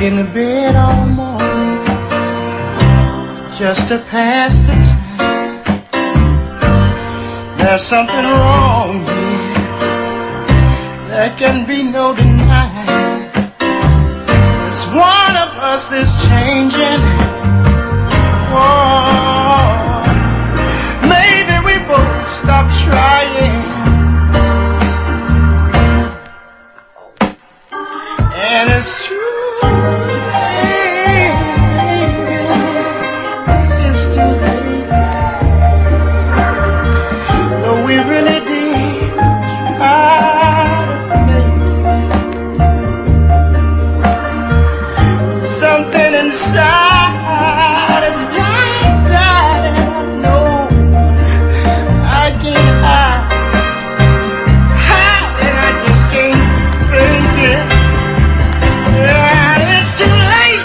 laid in the bed all morning just to pass the time. There's something wrong here, there can be no denying. This one of us is changing. Oh, maybe we both stop trying. And it's true. Inside, it's dying, dying, I know I can't hide, and I just can't fake it. Yeah, it's too late.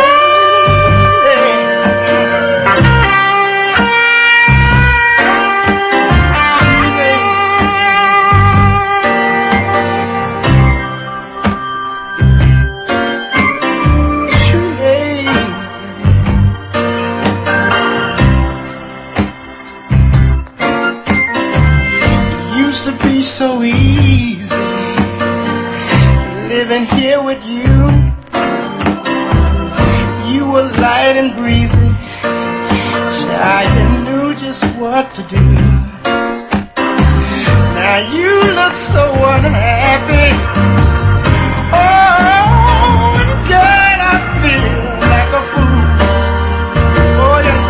To be so easy living here with you. You were light and breezy, shy and knew just what to do. Now you look so unhappy. Oh, and girl, I feel like a fool. Oh, yes,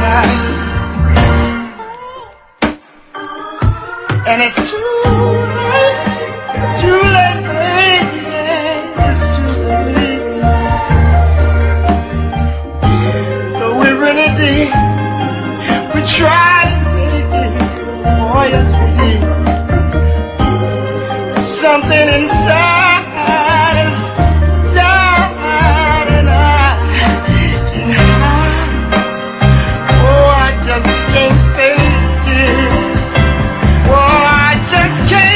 and it's true. Too late, baby, it's too late. But we really did. We tried to make it. Oh, yes, we did. Something inside is died and I can't hide. Oh, I just can't fake it. Oh, I just can't.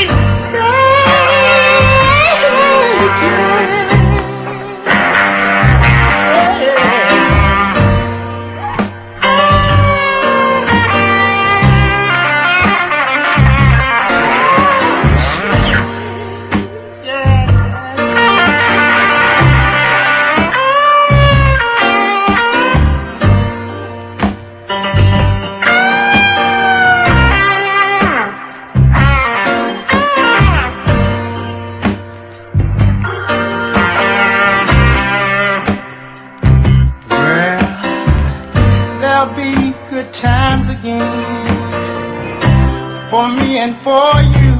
There'll be good times again for me and for you,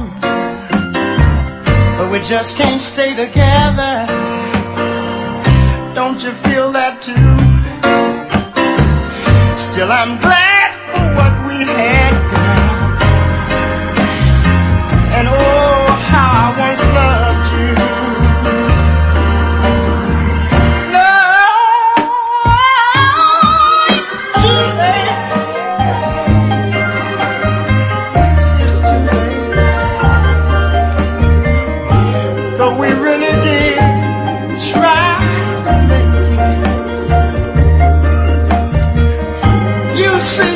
but we just can't stay together. Don't you feel that too? Still I'm glad for what we had, girl. And oh, how I once loved you. You see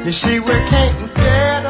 You see, we can't get